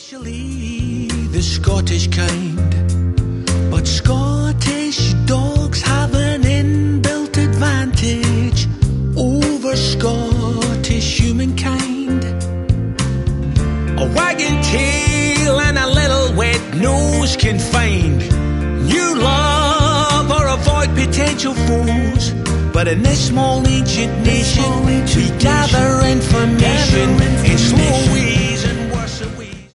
Especially the Scottish kind. But Scottish dogs have an inbuilt advantage over Scottish humankind. A wagging tail and a little wet nose can find new love or avoid potential foes. But in this small ancient nation, we gather information in slow